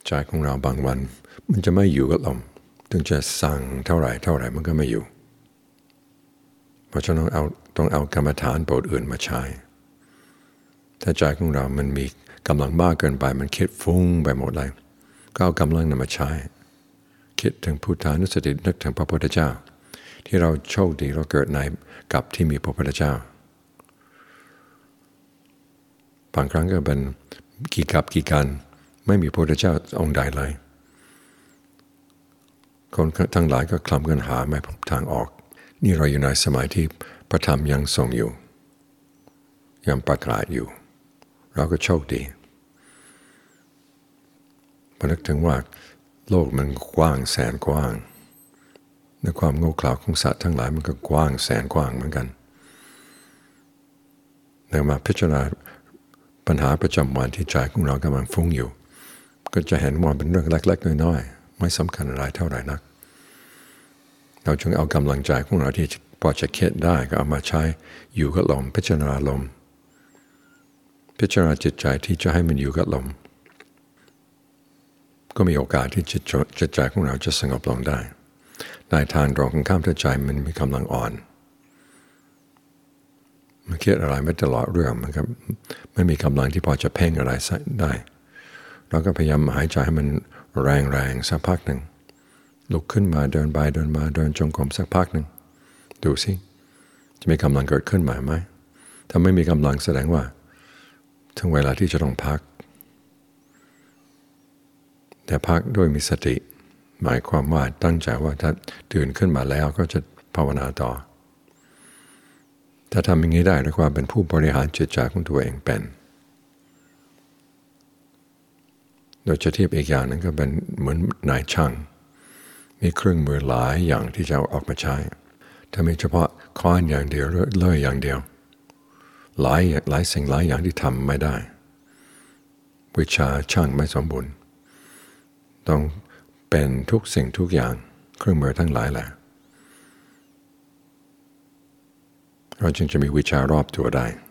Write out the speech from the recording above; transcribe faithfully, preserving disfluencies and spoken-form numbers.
ใจของเราบางวันมันจะไม่อยู่กับลมถึงจะสั่งเท่าไหร่เท่าไหร่มันก็ไม่อยู่เพราะฉะนั้นเอาต้องเอากรรมฐานบทอื่นมาใช้ถ้าใจของเรามันมีกำลังมากเกินไปมันคิดฟุ้งไปหมดเลยก็เอากำลังนั้นมาใช้คิดถึงพุทธานุสตินึกถึงพระพุทธเจ้าที่เราโชคดีเราเกิดในกับที่มีพระพุทธเจ้าบางครั้งก็เป็นกี่กับกี่กันไม่มีพระพุทธเจ้าองค์ใดเลยคนทั้งหลายก็คลำกันหาไม่พบทางออกนี่เราอยู่ในสมัยที่พระธรรมยังทรงอยู่ยังประกาศอยู่เราก็โชคดีพอนึกถึงว่าโลกมันกว้างแสนกว้างในความโง่เขลาของสัตว์ทั้งหลายมันก็กว้างแสนกว้างเหมือนกันเมื่อมาพิจารณาปัญหาประจำวันที่ใจของเรากำลังฟุ้งอยู่ก็จะเห็นว่าเป็นเรื่องเล็กๆน้อยๆไม่สำคัญอะไรเท่าไหร่นักเราจึงเอากำลังใจของเราที่พอจะคิดได้ก็เอามาใช้อยู่กับลมพิจารณาลมพิจารณาจิตใจที่จะให้มันอยู่กับลมก็มีโอกาสที่จิตจิตใจของเราจะสงบลงได้ในทางตรงกันข้ามถ้าใจมันมีกำลังอ่อนมันคิดอะไรไม่ตลอดเรื่องมันก็ไม่มีกำลังที่พอจะเพ่งอะไรได้เราก็พยายามหายใจให้มันแรงๆสักพักหนึ่งลุกขึ้นมาเดินไปเดินมาเดินจงกรมสักพักหนึ่งดูสิจะมีกำลังเกิดขึ้นมาไหมถ้าไม่มีกำลังแสดงว่าถึงเวลาที่จะต้องพักแต่พักด้วยมีสติหมายความว่าตั้งใจว่าถ้าตื่นขึ้นมาแล้วก็จะภาวนาต่อถ้าทำอย่างนี้ได้เรียกว่าเป็นผู้บริหารจิตใจของตัวเองเป็นโดยจะเทียบอีกอย่างนึงก็เป็นเหมือนนายช่างมีเครื่องมือหลายอย่างที่จะออกมาใช้ถ้ามีเฉพาะค้อนอย่างเดียวเลื่อยอย่างเดียวหลายหลายสิ่งหลายอย่างที่ทำไม่ได้วิชาช่างไม่สมบูรณ์ต้องเป็นทุกสิ่งทุกอย่างเครื่องมือทั้งหลายแหละเราจึงจะมีวิชารอบตัวได้